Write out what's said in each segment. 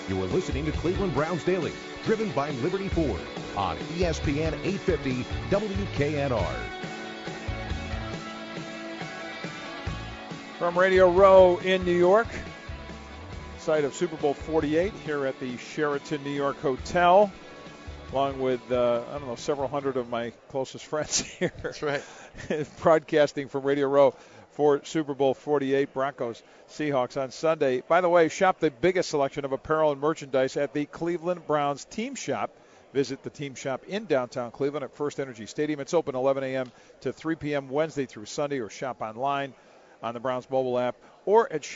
You are listening to Cleveland Browns Daily, driven by Liberty Ford on ESPN 850 WKNR. From Radio Row in New York, site of Super Bowl 48 here at the Sheraton New York Hotel, along with, several hundred of my closest friends here. That's right. Broadcasting from Radio Row for Super Bowl 48, Broncos Seahawks on Sunday. By the way, shop the biggest selection of apparel and merchandise at the Cleveland Browns Team Shop. Visit the Team Shop in downtown Cleveland at First Energy Stadium. It's open 11 a.m. to 3 p.m. Wednesday through Sunday, or shop online on the Browns mobile app or at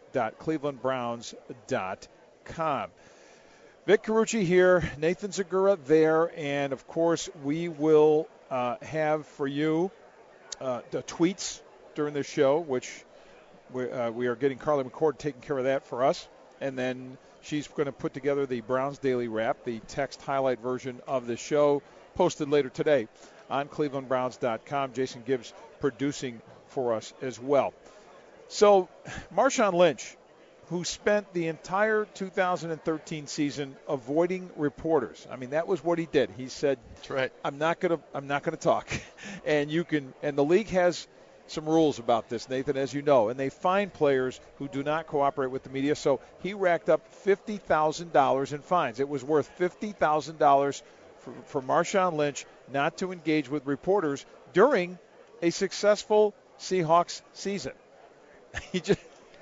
shop.clevelandbrowns.com. Vic Carucci here, Nathan Zegura there, and of course we will have for you the tweets during the show, which we are getting Carly McCord taking care of that for us, and then she's going to put together the Browns Daily Wrap, the text highlight version of the show, posted later today on clevelandbrowns.com. Jason Gibbs producing for us as well. So Marshawn Lynch, who spent the entire 2013 season avoiding reporters. I mean, that was what he did. He said, "That's right. I'm not going to talk." And the league has some rules about this, Nathan, as you know, and they fine players who do not cooperate with the media. So he racked up $50,000 in fines. It was worth $50,000 for Marshawn Lynch not to engage with reporters during a successful Seahawks season. He did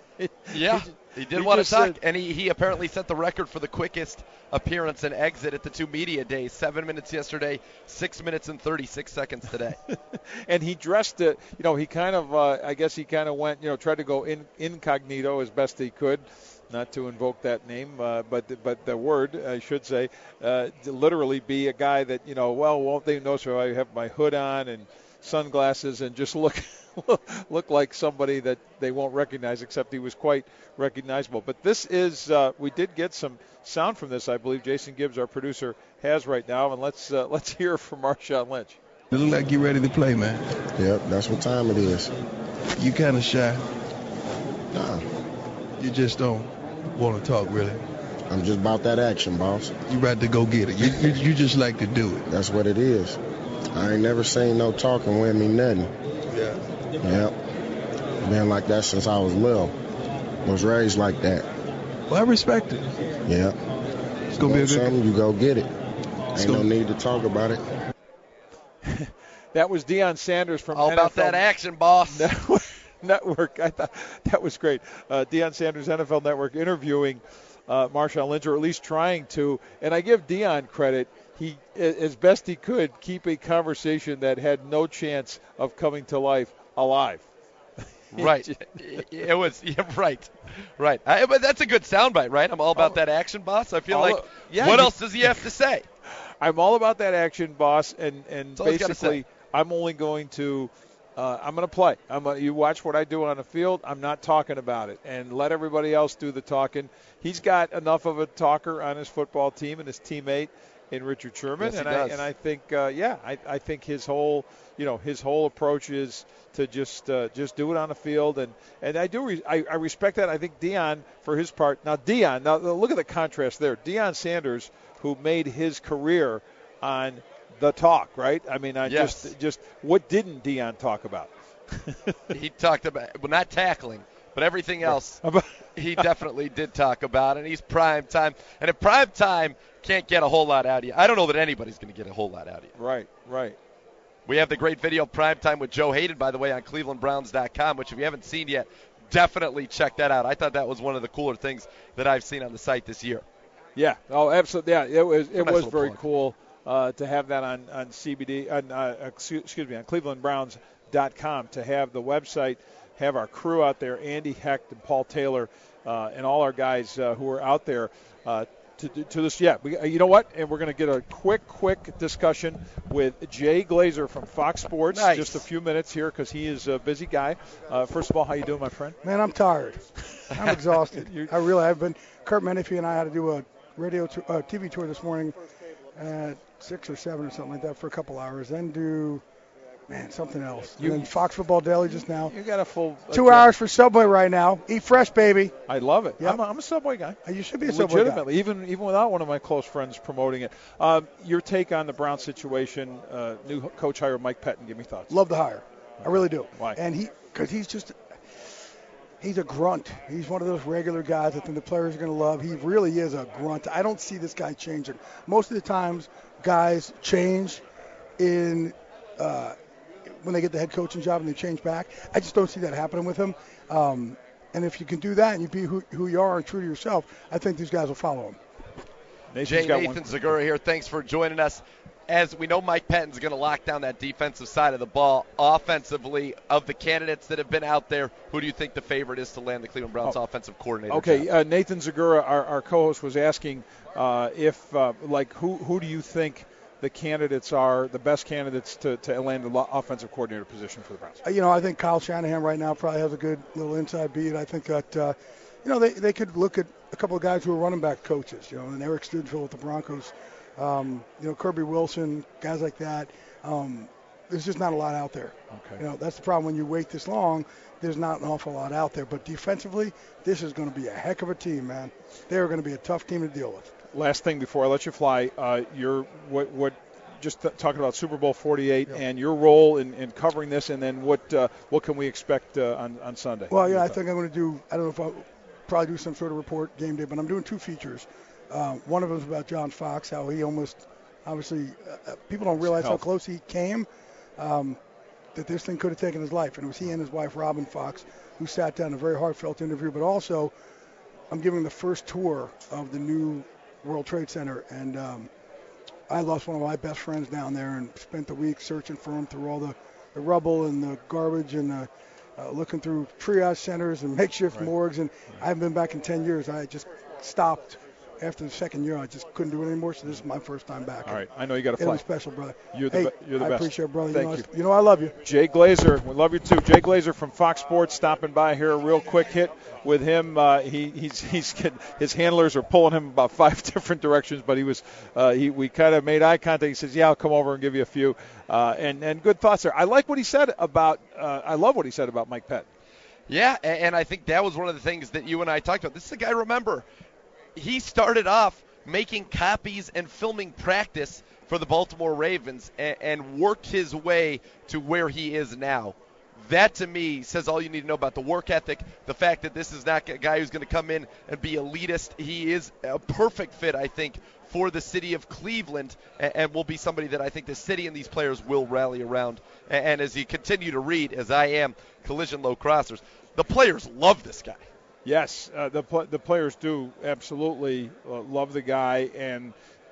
want to talk, and he apparently set the record for the quickest appearance and exit at the two media days. 7 minutes yesterday, 6 minutes and 36 seconds today. And he dressed it, he kind of, went, tried to go incognito as best he could, not to invoke that name, but the word, I should say, to literally be a guy that, won't they notice if I have my hood on and sunglasses and just look like somebody that they won't recognize, except he was quite recognizable. But this is, we did get some sound from this, I believe Jason Gibbs, our producer, has right now, and let's hear from Marshawn Lynch. It look like you're ready to play, man. Yep, that's what time it is. You kind of shy. Nah. You just don't want to talk, really. I'm just about that action, boss. You ready to go get it. You just like to do it. That's what it is. I ain't never seen no talking with me nothing. Yeah. Yep. Been like that since I was little. Was raised like that. Well, I respect it. Yeah. It's going to be a good something, you go get it. Ain't no need to talk about it. That was Deion Sanders from All NFL about that action, boss. Network. I thought that was great. Deion Sanders, NFL Network, interviewing Marshawn Lynch, or at least trying to. And I give Deion credit. He, as best he could, keep a conversation that had no chance of coming to life alive. Right. It was right. But that's a good soundbite, right? I'm all about that action, boss. I feel what else does he have to say? I'm all about that action, boss, and basically I'm only going to I'm going to play. You watch what I do on the field. I'm not talking about it, and let everybody else do the talking. He's got enough of a talker on his football team and his teammate in Richard Sherman, yes, I think I think his whole approach is to just do it on the field, and I respect that. I think Deion, for his part, now look at the contrast there. Deion Sanders, who made his career on the talk, right? I mean, just what didn't Deion talk about? He talked about, well, not tackling, but everything else. He definitely did talk about it. And he's prime time, and at prime time can't get a whole lot out of you. I don't know that anybody's going to get a whole lot out of you. Right. We have the great video of Prime Time with Joe Hayden, by the way, on clevelandbrowns.com, which if you haven't seen yet, definitely check that out. I thought that was one of the cooler things that I've seen on the site this year. Yeah. Oh, absolutely. Yeah, it was very cool to have that on CBD on clevelandbrowns.com, to have the website, have our crew out there, Andy Hecht and Paul Taylor, and all our guys who are out there to this. Yeah, you know what? And we're going to get a quick discussion with Jay Glazer from Fox Sports. Nice. Just a few minutes here because he is a busy guy. First of all, how you doing, my friend? Man, I'm tired. I'm exhausted. I really have been. Kurt Menefee and I had to do a TV tour this morning at 6 or 7 or something like that for a couple hours. Then do Man, something else. And then Fox Football Daily just now. You got a full 2 hours for Subway right now. Eat fresh, baby. I love it. Yep. I'm a Subway guy. You should be a Subway guy. Legitimately, even without one of my close friends promoting it. Your take on the Browns situation, new coach hire Mike Pettine. Give me thoughts. Love the hire. I really do. Why? And because he's a grunt. He's one of those regular guys that the players are going to love. He really is a grunt. I don't see this guy changing. Most of the times, guys change when they get the head coaching job and they change back. I just don't see that happening with him. And if you can do that and you be who you are and true to yourself, I think these guys will follow him. Nathan Zegura here. Thanks for joining us. As we know, Mike Pettine's going to lock down that defensive side of the ball. Offensively, of the candidates that have been out there, who do you think the favorite is to land the Cleveland Browns offensive coordinator? Okay, Nathan Zegura, our co-host, was asking who do you think the candidates are, the best candidates to land the offensive coordinator position for the Browns? I think Kyle Shanahan right now probably has a good little inside beat. I think that, they could look at a couple of guys who are running back coaches, and Eric Studeville with the Broncos, Kirby Wilson, guys like that. There's just not a lot out there. Okay. That's the problem when you wait this long. There's not an awful lot out there. But defensively, this is going to be a heck of a team, man. They're going to be a tough team to deal with. Last thing before I let you fly, talking about Super Bowl 48 and your role in covering this, and then what can we expect on Sunday? Well, I think I'm going to do. I don't know if I'll probably do some sort of report game day, but I'm doing 2 features. One of them is about John Fox, how he obviously people don't realize how close he came, that this thing could have taken his life, and it was he and his wife Robin Fox who sat down, a very heartfelt interview. But also, I'm giving the first tour of the new World Trade Center, and I lost one of my best friends down there and spent the week searching for him through all the rubble and the garbage and looking through triage centers and makeshift morgues, and I haven't been back in 10 years. I just stopped after the second year. I just couldn't do it anymore, so this is my first time back. All right, I know you got to fly. It'll be special, brother. You're the best. I appreciate it, brother. Thank you. You know I love you. Jay Glazer, we love you too. Jay Glazer from Fox Sports stopping by here. A real quick hit with him. His handlers are pulling him about 5 different directions, but we kind of made eye contact. He says, "Yeah, I'll come over and give you a few." And good thoughts there. I like what he said about. I love what he said about Mike Pettine. Yeah, and I think that was one of the things that you and I talked about. This is a guy. Remember, he started off making copies and filming practice for the Baltimore Ravens and worked his way to where he is now. That, to me, says all you need to know about the work ethic, the fact that this is not a guy who's going to come in and be elitist. He is a perfect fit, I think, for the city of Cleveland, and will be somebody that I think the city and these players will rally around. And as you continue to read, as I am, Collision Low Crossers, the players love this guy. Yes, the players do absolutely love the guy, and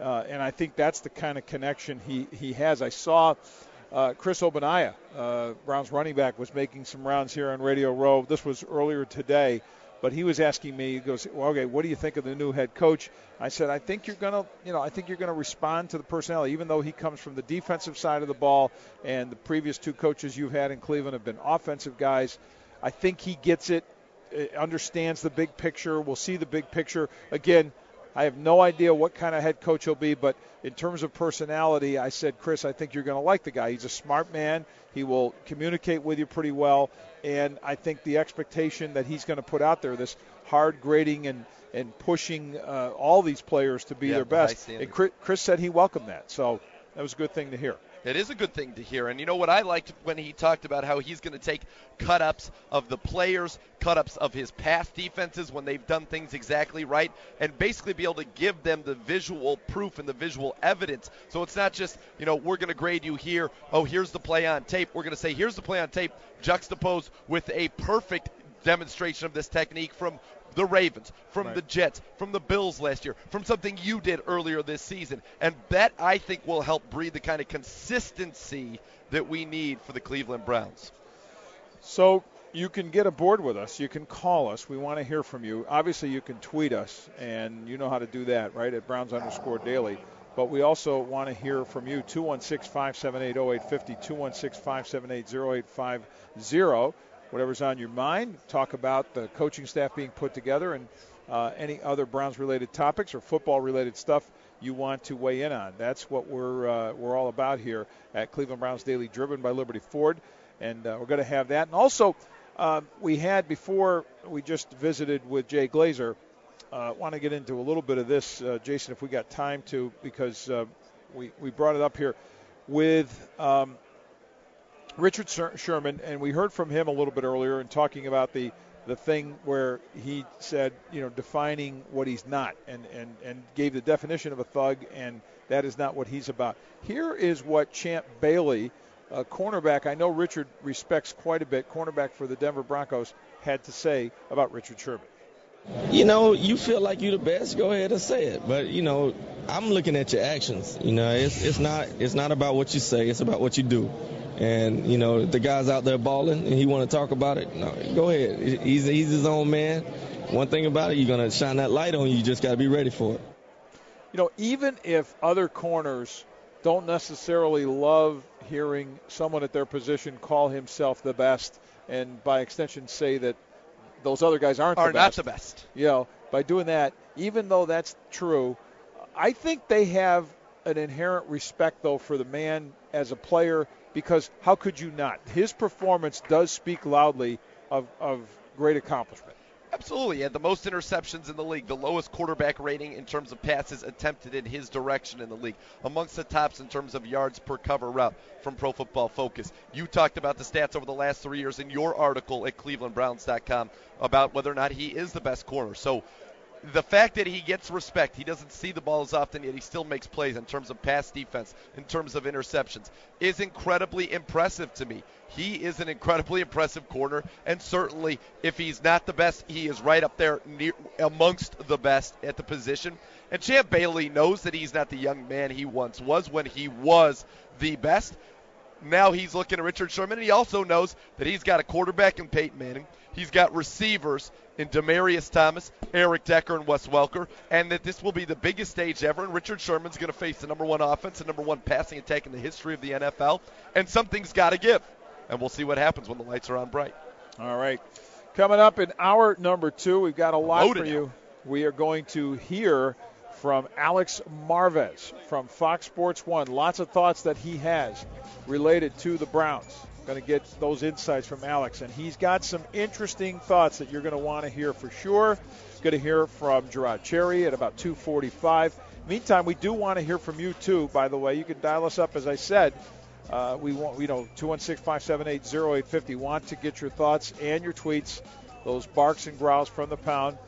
I think that's the kind of connection he has. I saw Chris Ogbonnaya, Browns running back, was making some rounds here on Radio Row. This was earlier today, but he was asking me. He goes, "Well, okay, what do you think of the new head coach?" I said, "I think you're gonna respond to the personality, even though he comes from the defensive side of the ball, and the previous 2 coaches you've had in Cleveland have been offensive guys. I think he gets it." Understands the big picture. We'll see the big picture. Again, I have no idea what kind of head coach he'll be, but in terms of personality, I said, Chris, I think you're going to like the guy. He's a smart man. He will communicate with you pretty well, and I think the expectation that he's going to put out there, this hard grading and pushing all these players to be their best. And Chris said he welcomed that, so that was a good thing to hear. It is a good thing to hear. And you know what I liked when he talked about how he's going to take cut-ups of the players, cut-ups of his past defenses when they've done things exactly right, and basically be able to give them the visual proof and the visual evidence. So it's not just, we're going to grade you here. Oh, here's the play on tape. We're going to say, here's the play on tape, juxtaposed with a perfect demonstration of this technique from the Ravens, from the Jets, from the Bills last year, from something you did earlier this season. And that, I think, will help breed the kind of consistency that we need for the Cleveland Browns. So you can get aboard with us. You can call us. We want to hear from you. Obviously, you can tweet us, and you know how to do that, right, at Browns_daily. But we also want to hear from you, 216-578-0850, 216-578-0850. Whatever's on your mind, talk about the coaching staff being put together and any other Browns-related topics or football-related stuff. you want to weigh in on. That's what we're all about here at Cleveland Browns Daily, driven by Liberty Ford, and we're going to have that. And also, we had before we just visited with Jay Glazer. Want to get into a little bit of this, Jason, if we got time to, because we brought it up here with Richard Sherman, and we heard from him a little bit earlier in talking about the thing where he said, defining what he's not, and gave the definition of a thug, and that is not what he's about. Here is what Champ Bailey, a cornerback I know Richard respects quite a bit, cornerback for the Denver Broncos, had to say about Richard Sherman. You feel like you're the best, go ahead and say it. But, I'm looking at your actions. It's not about what you say, it's about what you do. And, the guy's out there balling and he want to talk about it, no, go ahead. He's his own man. One thing about it, you're going to shine that light on you. You just got to be ready for it. Even if other corners don't necessarily love hearing someone at their position call himself the best, and by extension say that those other guys aren't not the best. By doing that, even though that's true, I think they have an inherent respect, though, for the man as a player, because how could you not? His performance does speak loudly of great accomplishment. Absolutely. He had the most interceptions in the league, the lowest quarterback rating in terms of passes attempted in his direction in the league, amongst the tops in terms of yards per cover route from Pro Football Focus. You talked about the stats over the last 3 years in your article at clevelandbrowns.com about whether or not he is the best corner. So the fact that he gets respect, he doesn't see the ball as often, yet he still makes plays in terms of pass defense, in terms of interceptions, is incredibly impressive to me. He is an incredibly impressive corner, and certainly if he's not the best, he is right up there amongst the best at the position. And Champ Bailey knows that he's not the young man he once was when he was the best. Now he's looking at Richard Sherman, and he also knows that he's got a quarterback in Peyton Manning. He's got receivers in Demaryius Thomas, Eric Decker, and Wes Welker, and that this will be the biggest stage ever, and Richard Sherman's going to face the number one offense and number one passing attack in the history of the NFL, and something's got to give. And we'll see what happens when the lights are on bright. All right. Coming up in hour number 2, we've got a lot Loaded for you. We are going to hear from Alex Marvez from Fox Sports 1. Lots of thoughts that he has related to the Browns. Going to get those insights from Alex, and he's got some interesting thoughts that you're going to want to hear for sure. Going to hear from Gerard Cherry at about 2:45. Meantime, we do want to hear from you too. By the way, you can dial us up, as I said. We want 216-578-0850. Want to get your thoughts and your tweets, those barks and growls from the pound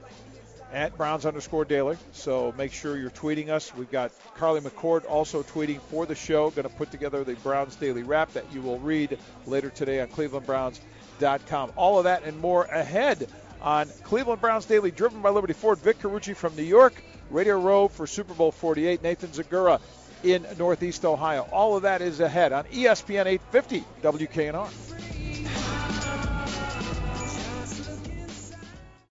at Browns_Daily. So make sure you're tweeting us. We've got Carly McCord also tweeting for the show. Going to put together the Browns Daily Wrap that you will read later today on clevelandbrowns.com. All of that and more ahead on Cleveland Browns Daily, driven by Liberty Ford. Vic Carucci from New York, Radio Row for Super Bowl 48. Nathan Zagura in Northeast Ohio. All of that is ahead on ESPN 850 WKNR.